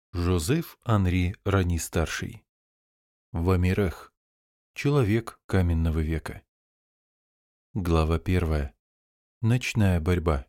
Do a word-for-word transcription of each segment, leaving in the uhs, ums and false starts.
Жозеф Анри Рани-старший. Вамирех. Человек каменного века. Глава первая. Ночная борьба.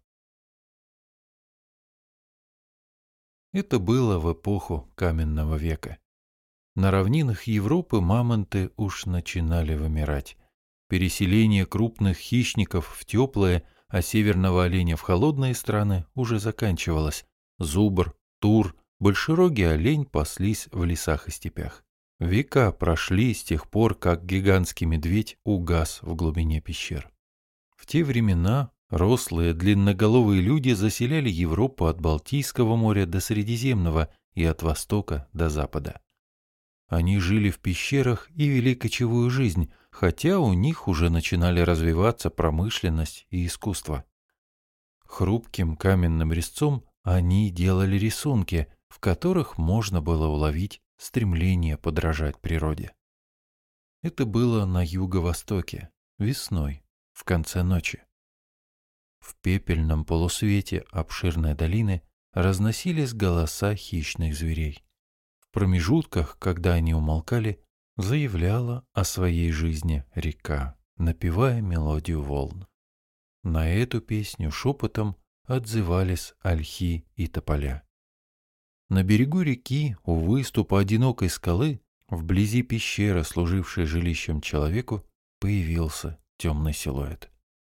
Это было в эпоху каменного века. На равнинах Европы мамонты уж начинали вымирать. Переселение крупных хищников в теплые, а северного оленя в холодные страны уже заканчивалось. Зубр, тур, большерогий олень паслись в лесах и степях. Века прошли с тех пор, как гигантский медведь угас в глубине пещер. В те времена рослые длинноголовые люди заселяли Европу от Балтийского моря до Средиземного и от востока до запада. Они жили в пещерах и вели кочевую жизнь, хотя у них уже начинали развиваться промышленность и искусство. Хрупким каменным резцом они делали рисунки, в которых можно было уловить стремление подражать природе. Это было на юго-востоке, весной, в конце ночи. В пепельном полусвете обширной долины разносились голоса хищных зверей. В промежутках, когда они умолкали, заявляла о своей жизни река, напевая мелодию волн. На эту песню шепотом отзывались ольхи и тополя. На берегу реки, у выступа одинокой скалы, вблизи пещеры, служившей жилищем человеку, появился темный силуэт.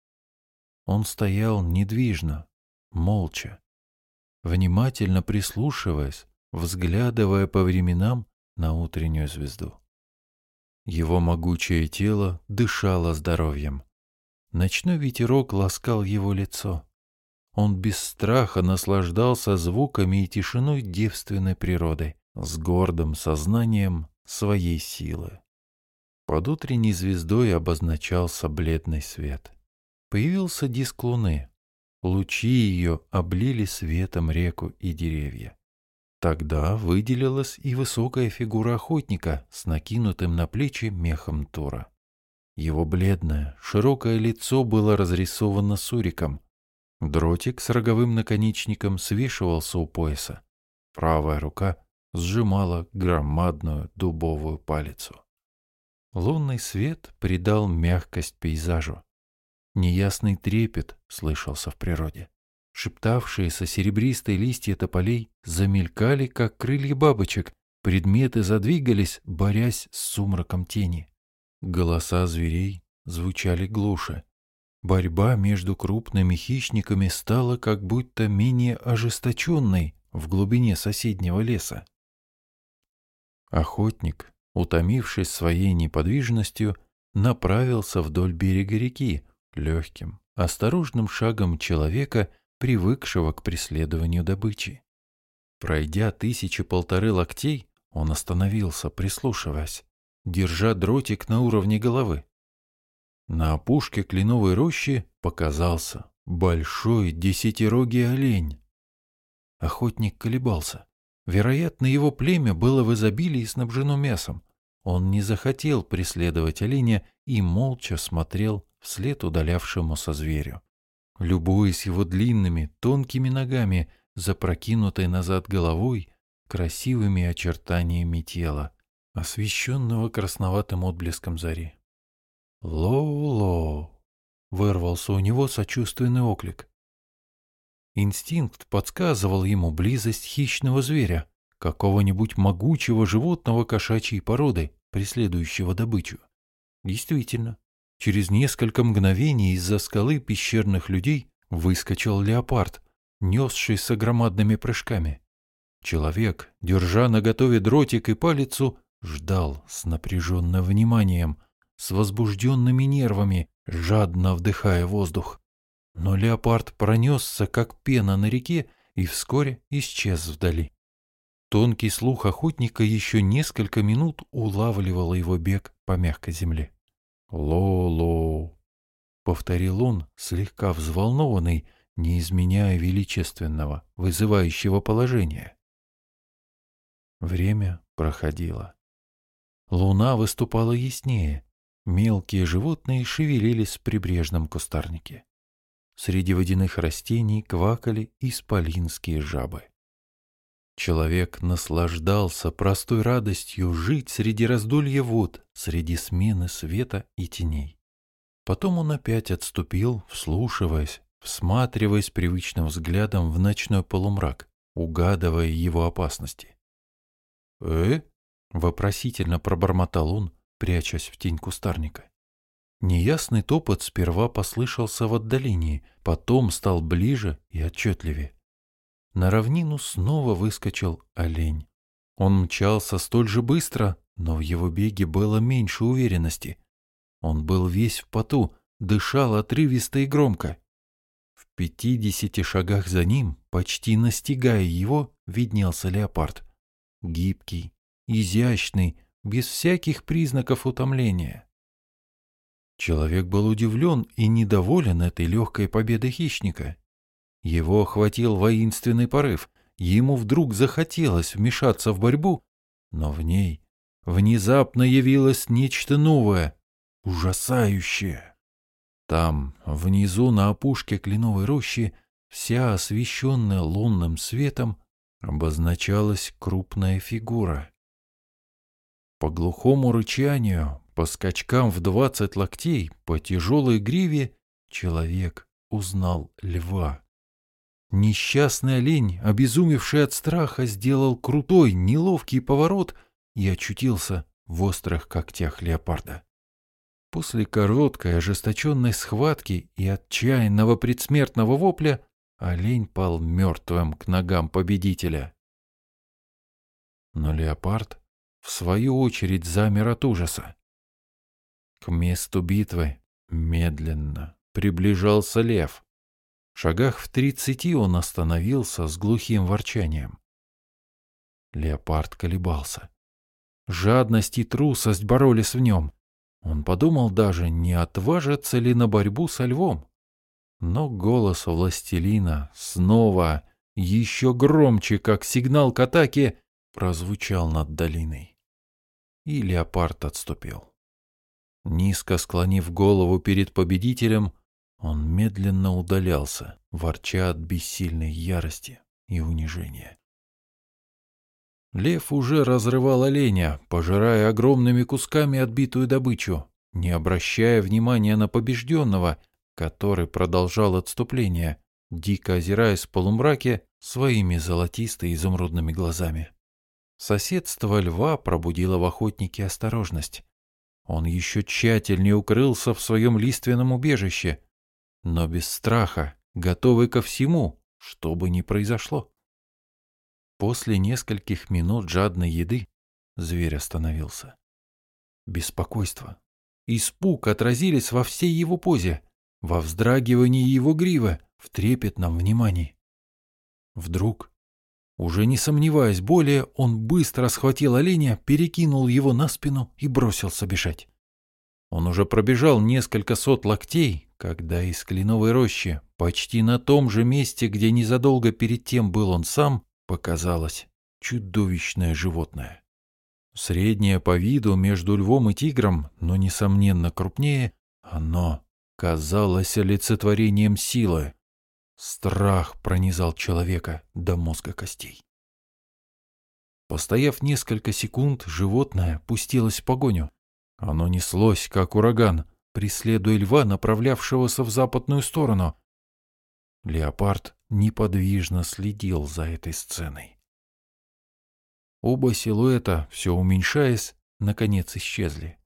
Он стоял недвижно, молча, внимательно прислушиваясь, взглядывая по временам на утреннюю звезду. Его могучее тело дышало здоровьем. Ночной ветерок ласкал его лицо. Он без страха наслаждался звуками и тишиной девственной природы, с гордым сознанием своей силы. Под утренней звездой обозначался бледный свет. Появился диск луны. Лучи ее облили светом реку и деревья. Тогда выделилась и высокая фигура охотника с накинутым на плечи мехом тура. Его бледное, широкое лицо было разрисовано суриком. Дротик с роговым наконечником свешивался у пояса. Правая рука сжимала громадную дубовую палицу. Лунный свет придал мягкость пейзажу. Неясный трепет слышался в природе. Шептавшиеся серебристые листья тополей замелькали, как крылья бабочек. Предметы задвигались, борясь с сумраком тени. Голоса зверей звучали глуше. Борьба между крупными хищниками стала как будто менее ожесточенной в глубине соседнего леса. Охотник, утомившись своей неподвижностью, направился вдоль берега реки легким, осторожным шагом человека, привыкшего к преследованию добычи. Пройдя тысячи-полторы локтей, он остановился, прислушиваясь, держа дротик на уровне головы. На опушке кленовой рощи показался большой десятирогий олень. Охотник колебался. Вероятно, его племя было в изобилии снабжено мясом. Он не захотел преследовать оленя и молча смотрел вслед удалявшемуся зверю. Любуясь его длинными, тонкими ногами, запрокинутой назад головой, красивыми очертаниями тела, освещенного красноватым отблеском зари. «Лоу-лоу!» — вырвался у него сочувственный оклик. Инстинкт подсказывал ему близость хищного зверя, какого-нибудь могучего животного кошачьей породы, преследующего добычу. Действительно, через несколько мгновений из-за скалы пещерных людей выскочил леопард, несшийся громадными прыжками. Человек, держа наготове дротик и палицу, ждал с напряженным вниманием, с возбужденными нервами, жадно вдыхая воздух. Но леопард пронесся, как пена на реке, и вскоре исчез вдали. Тонкий слух охотника еще несколько минут улавливал его бег по мягкой земле. «Ло-ло», — повторил он, слегка взволнованный, не изменяя величественного, вызывающего положения. Время проходило. Луна выступала яснее. Мелкие животные шевелились в прибрежном кустарнике. Среди водяных растений квакали исполинские жабы. Человек наслаждался простой радостью жить среди раздолья вод, среди смены света и теней. Потом он опять отступил, вслушиваясь, всматриваясь привычным взглядом в ночной полумрак, угадывая его опасности. «Э?» — вопросительно пробормотал он, прячась в тень кустарника. Неясный топот сперва послышался в отдалении, потом стал ближе и отчетливее. На равнину снова выскочил олень. Он мчался столь же быстро, но в его беге было меньше уверенности. Он был весь в поту, дышал отрывисто и громко. В пятидесяти шагах за ним, почти настигая его, виднелся леопард. Гибкий, изящный, без всяких признаков утомления. Человек был удивлен и недоволен этой легкой победой хищника. Его охватил воинственный порыв, ему вдруг захотелось вмешаться в борьбу, но в ней внезапно явилось нечто новое, ужасающее. Там, внизу на опушке кленовой рощи, вся освещенная лунным светом, обозначалась крупная фигура. По глухому рычанию, по скачкам в двадцать локтей, по тяжелой гриве человек узнал льва. Несчастный олень, обезумевший от страха, сделал крутой, неловкий поворот и очутился в острых когтях леопарда. После короткой ожесточенной схватки и отчаянного предсмертного вопля олень пал мертвым к ногам победителя. Но леопард, в свою очередь, замер от ужаса. К месту битвы медленно приближался лев. В шагах в тридцати он остановился с глухим ворчанием. Леопард колебался. Жадность и трусость боролись в нем. Он подумал даже, не отважится ли на борьбу со львом. Но голос властелина снова, еще громче, как сигнал к атаке, прозвучал над долиной. И леопард отступил. Низко склонив голову перед победителем, он медленно удалялся, ворча от бессильной ярости и унижения. Лев уже разрывал оленя, пожирая огромными кусками отбитую добычу, не обращая внимания на побежденного, который продолжал отступление, дико озираясь в полумраке своими золотисто-изумрудными глазами. Соседство льва пробудило в охотнике осторожность. Он еще тщательнее укрылся в своем лиственном убежище, но без страха, готовый ко всему, что бы ни произошло. После нескольких минут жадной еды зверь остановился. Беспокойство, испуг отразились во всей его позе, во вздрагивании его гривы, в трепетном внимании. Вдруг, уже не сомневаясь более, он быстро схватил оленя, перекинул его на спину и бросился бежать. Он уже пробежал несколько сот локтей, когда из кленовой рощи, почти на том же месте, где незадолго перед тем был он сам, показалось чудовищное животное. Среднее по виду между львом и тигром, но, несомненно, крупнее, оно казалось олицетворением силы. Страх пронизал человека до мозга костей. Постояв несколько секунд, животное пустилось в погоню. Оно неслось, как ураган, преследуя льва, направлявшегося в западную сторону. Леопард неподвижно следил за этой сценой. Оба силуэта, все уменьшаясь, наконец исчезли.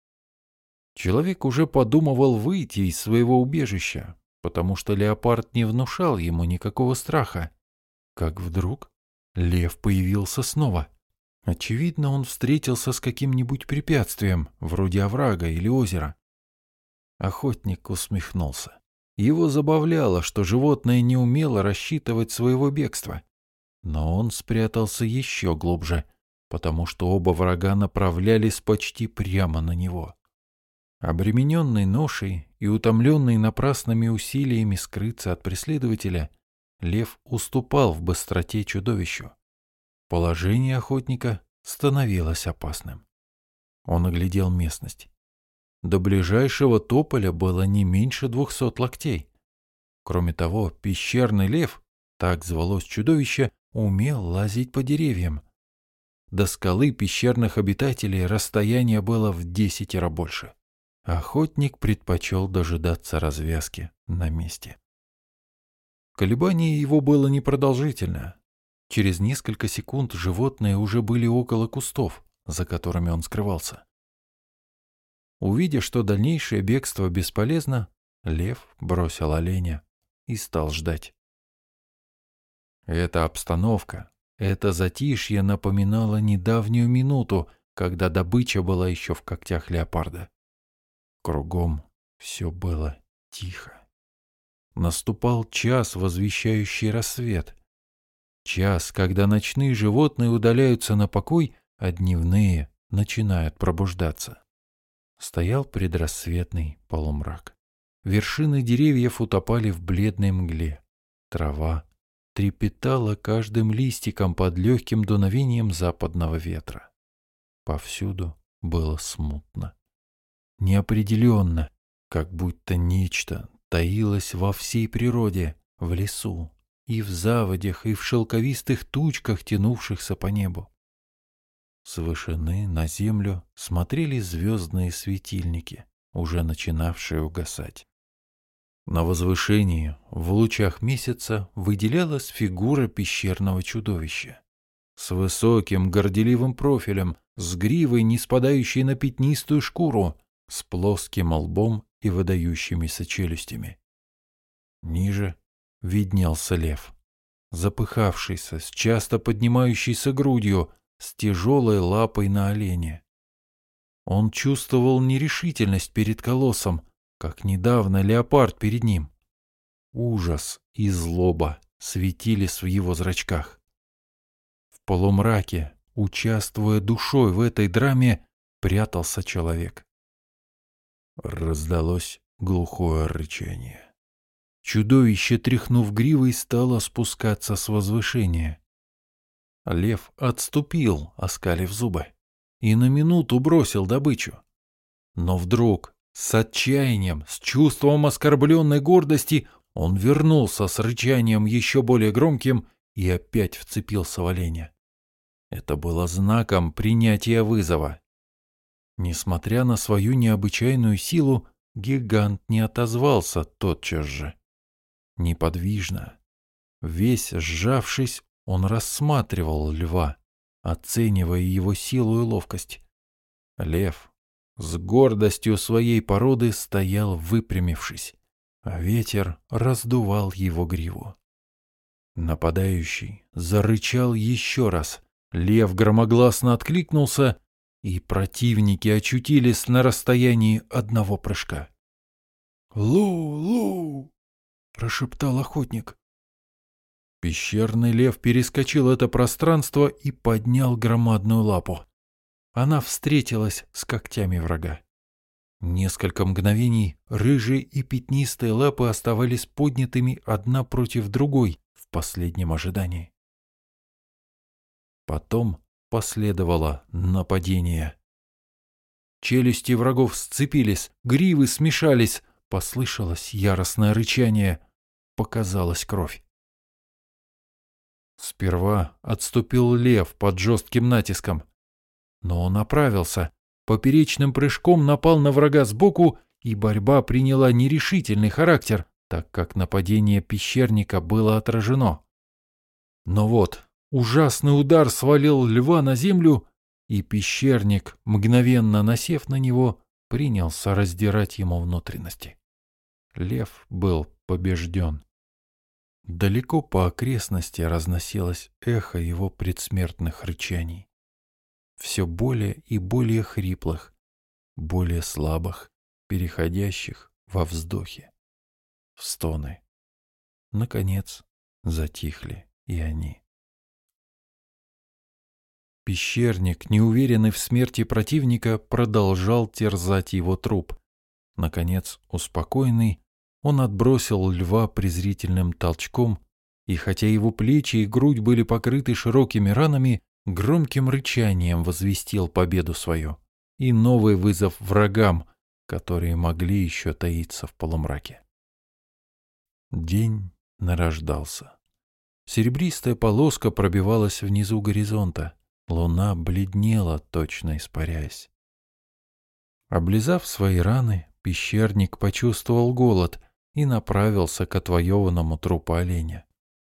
Человек уже подумывал выйти из своего убежища, потому что леопард не внушал ему никакого страха. Как вдруг лев появился снова. Очевидно, он встретился с каким-нибудь препятствием, вроде оврага или озера. Охотник усмехнулся. Его забавляло, что животное не умело рассчитывать своего бегства. Но он спрятался еще глубже, потому что оба врага направлялись почти прямо на него. Обремененный ношей и утомленный напрасными усилиями скрыться от преследователя, лев уступал в быстроте чудовищу. Положение охотника становилось опасным. Он оглядел местность. До ближайшего тополя было не меньше двухсот локтей. Кроме того, пещерный лев, так звалось чудовище, умел лазить по деревьям. До скалы пещерных обитателей расстояние было в десятеро больше. Охотник предпочел дожидаться развязки на месте. Колебание его было непродолжительно. Через несколько секунд животные уже были около кустов, за которыми он скрывался. Увидя, что дальнейшее бегство бесполезно, лев бросил оленя и стал ждать. Эта обстановка, это затишье напоминало недавнюю минуту, когда добыча была еще в когтях леопарда. Кругом все было тихо. Наступал час, возвещающий рассвет. Час, когда ночные животные удаляются на покой, а дневные начинают пробуждаться. Стоял предрассветный полумрак. Вершины деревьев утопали в бледной мгле. Трава трепетала каждым листиком под легким дуновением западного ветра. Повсюду было смутно. Неопределенно, как будто нечто таилось во всей природе, в лесу, и в заводях, и в шелковистых тучках, тянувшихся по небу. С вышины на землю смотрели звездные светильники, уже начинавшие угасать. На возвышении, в лучах месяца, выделялась фигура пещерного чудовища. С высоким горделивым профилем, с гривой, не спадающей на пятнистую шкуру, с плоским лбом и выдающимися челюстями. Ниже виднелся лев, запыхавшийся, с часто поднимающейся грудью, с тяжелой лапой на олене. Он чувствовал нерешительность перед колоссом, как недавно леопард перед ним. Ужас и злоба светились в его зрачках. В полумраке, участвуя душой в этой драме, прятался человек. Раздалось глухое рычание. Чудовище, тряхнув гривой, стало спускаться с возвышения. Лев отступил, оскалив зубы, и на минуту бросил добычу. Но вдруг, с отчаянием, с чувством оскорбленной гордости, он вернулся с рычанием еще более громким и опять вцепился в оленя. Это было знаком принятия вызова. Несмотря на свою необычайную силу, гигант не отозвался тотчас же. Неподвижно, весь сжавшись, он рассматривал льва, оценивая его силу и ловкость. Лев с гордостью своей породы стоял выпрямившись, а ветер раздувал его гриву. Нападающий зарычал еще раз, лев громогласно откликнулся, и противники очутились на расстоянии одного прыжка. «Лу-лу!» — прошептал охотник. Пещерный лев перескочил это пространство и поднял громадную лапу. Она встретилась с когтями врага. Несколько мгновений рыжие и пятнистые лапы оставались поднятыми одна против другой в последнем ожидании. Потом последовало нападение. Челюсти врагов сцепились, гривы смешались, послышалось яростное рычание, показалась кровь. Сперва отступил лев под жестким натиском, но он оправился, поперечным прыжком напал на врага сбоку, и борьба приняла нерешительный характер, так как нападение пещерника было отражено. Но вот ужасный удар свалил льва на землю, и пещерник, мгновенно насев на него, принялся раздирать ему внутренности. Лев был побежден. Далеко по окрестности разносилось эхо его предсмертных рычаний. Все более и более хриплых, более слабых, переходящих во вздохи, в стоны. Наконец затихли и они. Пещерник, неуверенный в смерти противника, продолжал терзать его труп. Наконец, успокоенный, он отбросил льва презрительным толчком, и хотя его плечи и грудь были покрыты широкими ранами, громким рычанием возвестил победу свою и новый вызов врагам, которые могли еще таиться в полумраке. День нарождался. Серебристая полоска пробивалась внизу горизонта. Луна бледнела, точно испаряясь. Облизав свои раны, пещерник почувствовал голод и направился к отвоеванному трупу оленя.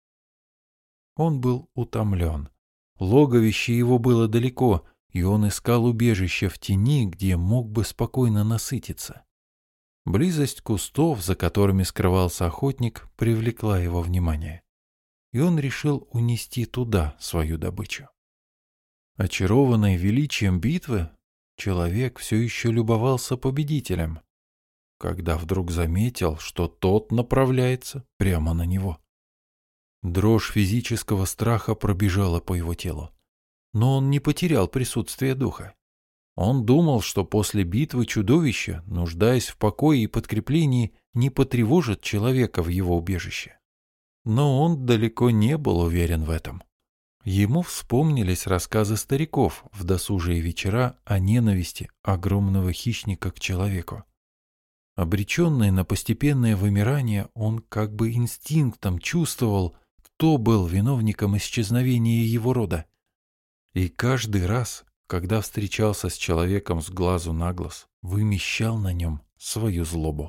Он был утомлен. Логовище его было далеко, и он искал убежище в тени, где мог бы спокойно насытиться. Близость кустов, за которыми скрывался охотник, привлекла его внимание, и он решил унести туда свою добычу. Очарованный величием битвы, человек все еще любовался победителем, когда вдруг заметил, что тот направляется прямо на него. Дрожь физического страха пробежала по его телу, но он не потерял присутствие духа. Он думал, что после битвы чудовище, нуждаясь в покое и подкреплении, не потревожит человека в его убежище. Но он далеко не был уверен в этом. Ему вспомнились рассказы стариков в досужие вечера о ненависти огромного хищника к человеку. Обреченный на постепенное вымирание, он как бы инстинктом чувствовал, кто был виновником исчезновения его рода. И каждый раз, когда встречался с человеком с глазу на глаз, вымещал на нем свою злобу.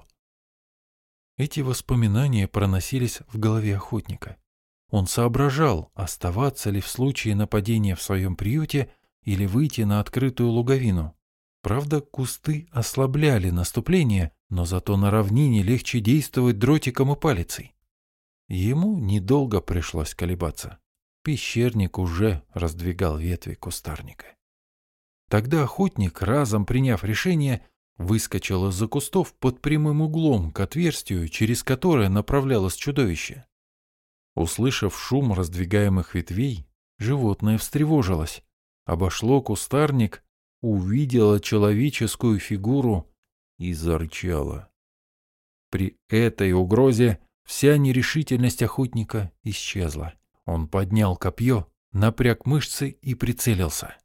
Эти воспоминания проносились в голове охотника. Он соображал, оставаться ли в случае нападения в своем приюте или выйти на открытую луговину. Правда, кусты ослабляли наступление, но зато на равнине легче действовать дротиком и палицей. Ему недолго пришлось колебаться. Пещерник уже раздвигал ветви кустарника. Тогда охотник, разом приняв решение, выскочил из-за кустов под прямым углом к отверстию, через которое направлялось чудовище. Услышав шум раздвигаемых ветвей, животное встревожилось, обошло кустарник, увидело человеческую фигуру и зарычало. При этой угрозе вся нерешительность охотника исчезла. Он поднял копье, напряг мышцы и прицелился.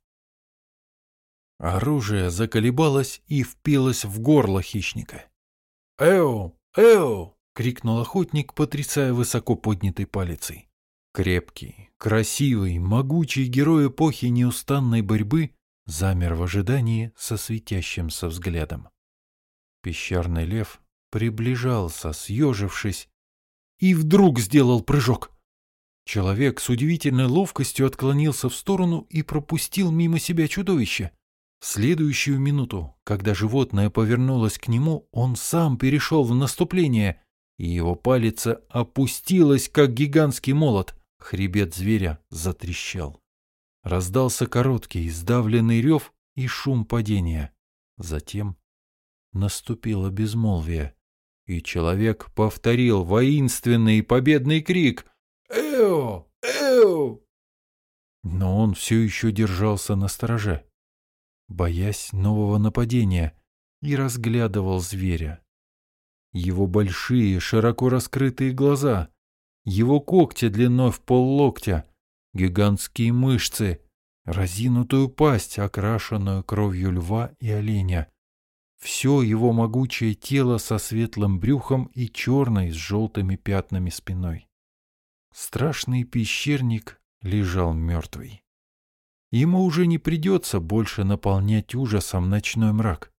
Оружие заколебалось и впилось в горло хищника. «Эу! Эу!» — крикнул охотник, потрясая высоко поднятой палицей. Крепкий, красивый, могучий герой эпохи неустанной борьбы замер в ожидании со светящимся взглядом. Пещерный лев приближался, съежившись, и вдруг сделал прыжок. Человек с удивительной ловкостью отклонился в сторону и пропустил мимо себя чудовище. В следующую минуту, когда животное повернулось к нему, он сам перешел в наступление, и его палица опустилась, как гигантский молот. Хребет зверя затрещал. Раздался короткий, сдавленный рев и шум падения. Затем наступило безмолвие, и человек повторил воинственный победный крик «Эу! Эу!». Но он все еще держался настороже, боясь нового нападения, и разглядывал зверя. Его большие, широко раскрытые глаза, его когти длиной в поллоктя, гигантские мышцы, разинутую пасть, окрашенную кровью льва и оленя. Все его могучее тело со светлым брюхом и черной с желтыми пятнами спиной. Страшный пещерник лежал мертвый. Ему уже не придется больше наполнять ужасом ночной мрак.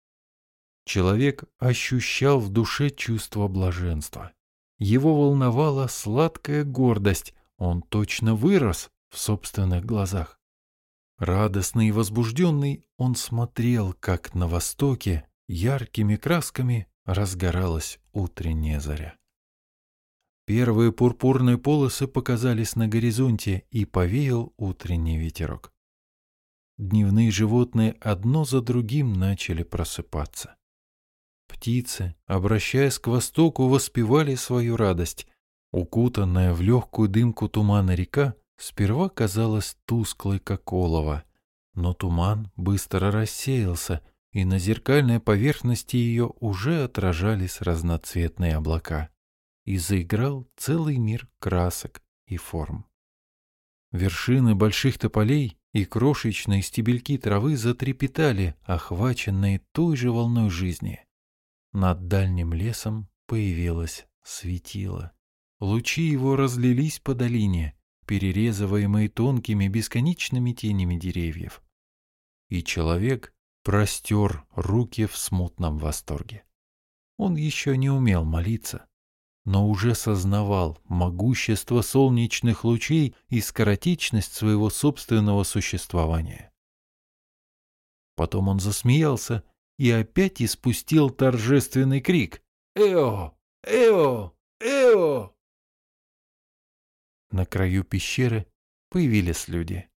Человек ощущал в душе чувство блаженства. Его волновала сладкая гордость, он точно вырос в собственных глазах. Радостный и возбужденный, он смотрел, как на востоке яркими красками разгоралась утренняя заря. Первые пурпурные полосы показались на горизонте, и повеял утренний ветерок. Дневные животные одно за другим начали просыпаться. Птицы, обращаясь к востоку, воспевали свою радость. Укутанная в легкую дымку тумана река сперва казалась тусклой, как олово, но туман быстро рассеялся, и на зеркальной поверхности ее уже отражались разноцветные облака. И заиграл целый мир красок и форм. Вершины больших тополей и крошечные стебельки травы затрепетали, охваченные той же волной жизни. Над дальним лесом появилось светило. Лучи его разлились по долине, перерезываемой тонкими бесконечными тенями деревьев. И человек простер руки в смутном восторге. Он еще не умел молиться, но уже сознавал могущество солнечных лучей и скоротечность своего собственного существования. Потом он засмеялся и опять испустил торжественный крик: «Эо! Эо! Эо!» На краю пещеры появились люди.